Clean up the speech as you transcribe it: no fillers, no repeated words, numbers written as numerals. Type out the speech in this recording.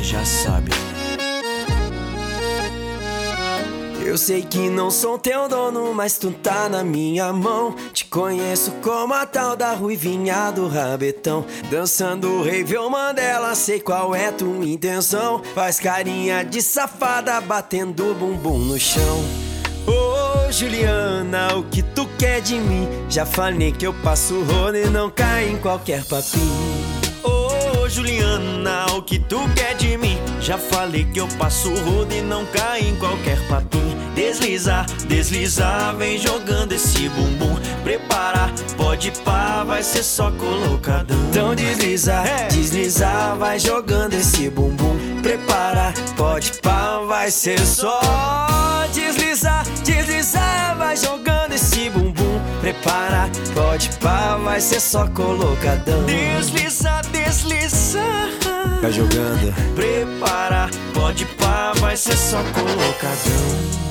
já sabe. Eu sei que não sou teu dono, mas tu tá na minha mão. Te conheço como a tal da ruivinha do rabetão. Dançando rave ou Mandela, sei qual é tua intenção. Faz carinha de safada, batendo bumbum no chão. Ô Juliana, o que tu quer de mim? Já falei que eu passo rodo e não caio em qualquer papinho. Ô Juliana, o que tu quer de mim? Já falei que eu passo rodo e não caio em qualquer papinho. Deslizar, deslizar, vem jogando esse bumbum. Preparar, pode pá, vai ser só colocadão. Então deslizar, deslizar, vai jogando esse bumbum. Preparar, pode pá, vai ser só. Deslizar, deslizar, vai jogando esse bumbum. Preparar, pode pá, vai ser só colocadão. Deslizar, deslizar, vai jogando. Preparar, pode pá, vai ser só colocadão.